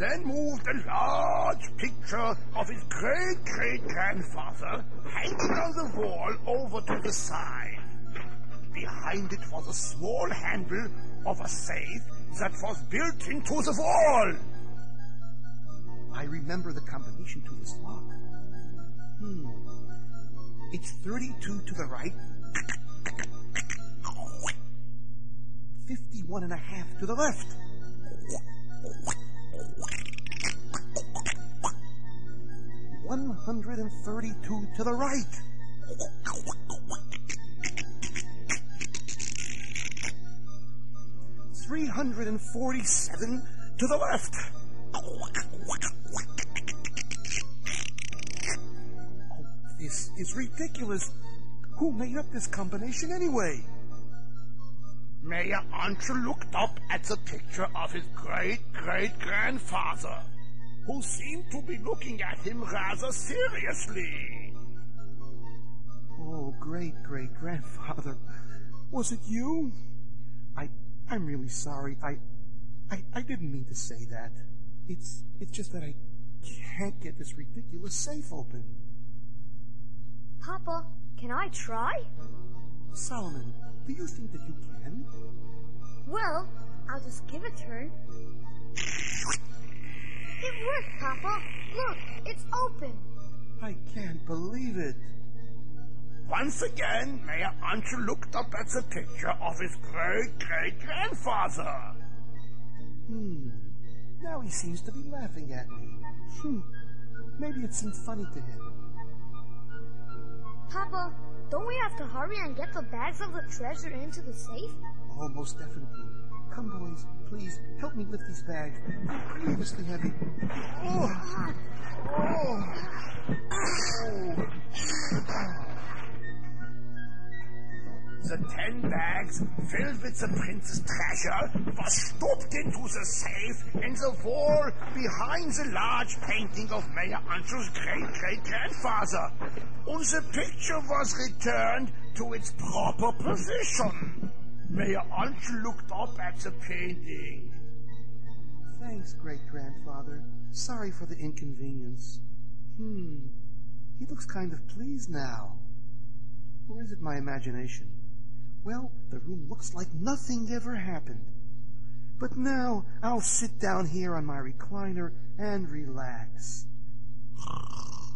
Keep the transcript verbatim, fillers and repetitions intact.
then moved a large picture of his great-great-grandfather hanging on the wall over to the side. Behind it was a small handle of a safe that was built into the wall. I remember the combination to this lock. Hmm. It's thirty-two to the right, fifty-one and a half to the left. one hundred thirty-two to the right. three hundred forty-seven to the left. Oh, this is ridiculous. Who made up this combination anyway? Mayor Ancho looked up at the picture of his great-great-grandfather, who seemed to be looking at him rather seriously. Oh, great-great-grandfather, was it you? I, I'm really sorry. I, I, I didn't mean to say that. It's, it's just that I can't get this ridiculous safe open. Papa, can I try? Solomon, do you think that you can? Well, I'll just give it a turn. It worked, Papa. Look, it's open. I can't believe it. Once again, Mayor Ancho looked up at the picture of his great-great-grandfather. Hmm. Now he seems to be laughing at me. Hmm. Maybe it seemed funny to him. Papa, don't we have to hurry and get the bags of the treasure into the safe? Oh, most definitely. Come, boys, please, help me lift these bags. They're grievously heavy. Oh! Oh! Oh! The ten bags, filled with the prince's treasure, were stopped into the safe in the wall behind the large painting of Mayor Ancho's great-great-grandfather. And the picture was returned to its proper position. Mayor Ancho looked up at the painting. Thanks, great-grandfather. Sorry for the inconvenience. Hmm. He looks kind of pleased now. Or is it my imagination? Well, the room looks like nothing ever happened. But now I'll sit down here on my recliner and relax.